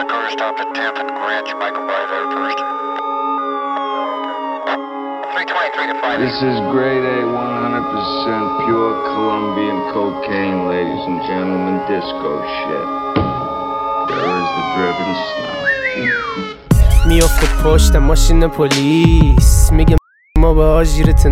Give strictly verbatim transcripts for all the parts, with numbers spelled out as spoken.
car stopped at tenth and Grant. You might go by there first. three twenty-three to five. This is grade A, one hundred percent pure Colombian cocaine, ladies and gentlemen, disco shit. There is the driven snow. میافته پشت ماشین پلیس، میگه ما به آژیرت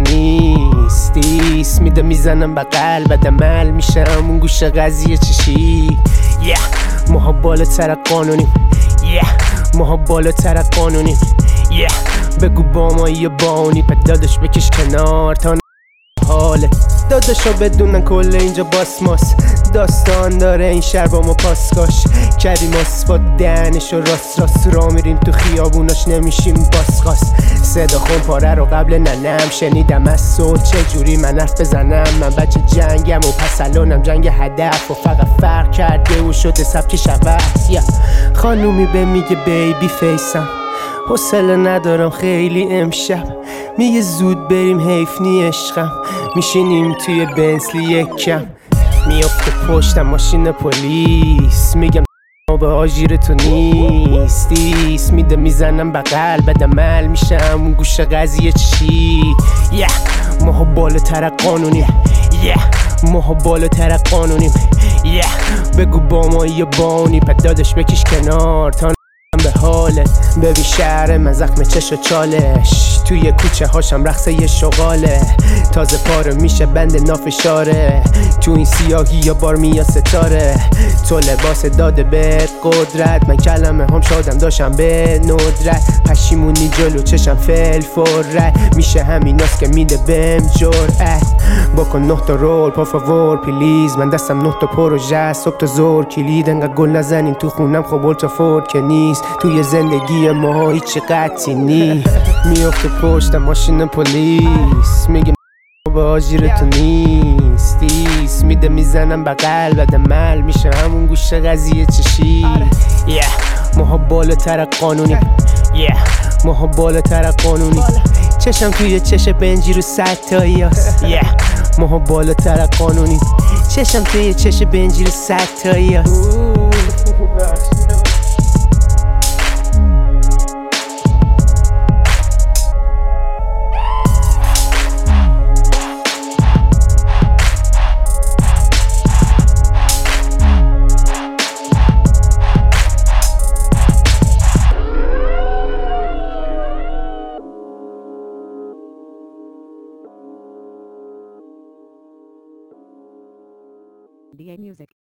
نیستیس، میده میزنم بغل بعد عمل میشم اون گوشه قضیه چشی. yeah. ماها بالاتر قانونیم، yeah. ماها بالاتر قانونیم، yeah. بگو با ما یه بانی پدادش بکش کنار تا حاله داداشا بدونن کل اینجا باسماس داستان داره این شهر با ما پاسکاش کردیم آسفات دهنش و راست راست را میریم تو خیابوناش نمیشیم باسخاست صدا خون پاره رو قبل ننم شنیدم از صوت چجوری من حرف بزنم من بچه جنگم و پس الانم جنگ هدف و فقط فرق کرده و شده سبک شبست yeah. خانومی به میگه بیبی فیسم حوصله ندارم خیلی امشب میگه زود بریم حیف نی عشقم میشینیم توی بنسلی یکم میافته پشتم ماشین پلیس میگم ما به آژیر تو نیستیس میده میزنم بغل بعد عمل میشم اون گوشه قضیه چی yeah. ماها بالاتر قانونیم yeah. ماها بالاتر قانونیم yeah. بگو با ما یه بانی پدادش بکش کنار تا به حالت ببین شهر من زخم چش و چالش توی کوچه هاشم رقصه یه شغاله تازه پاره میشه بند نافشاره تو این سیاهی یا بار میا ستاره تو لباس داده به قدرت من کلمه هم شادم داشتم به ندرت پشیمونی جلو چشم فل فرت میشه همیناست که میده بهم جرأت بکن نه تا رول پا فاور پلیز من دستم نه تا پروژه صبح تا زور کلید انقدر گل نزنین تو خونم خب اولتا فورد که نیست توی زندگی ما هیچ قطعی نی میافته پشت ماشین پلیس میگه به آژیر تو نیستیس میده میزنم بغل بعد عمل میشه همون گوشه قضیه چشی yeah. ماها بالاتر قانونیم yeah. ماها بالاتر قانونیم چشم توی چش بنجی رو صد تایی هست yeah. ماها بالاتر قانونیم چشم توی چش بنجی رو صد تایی هست D A Music.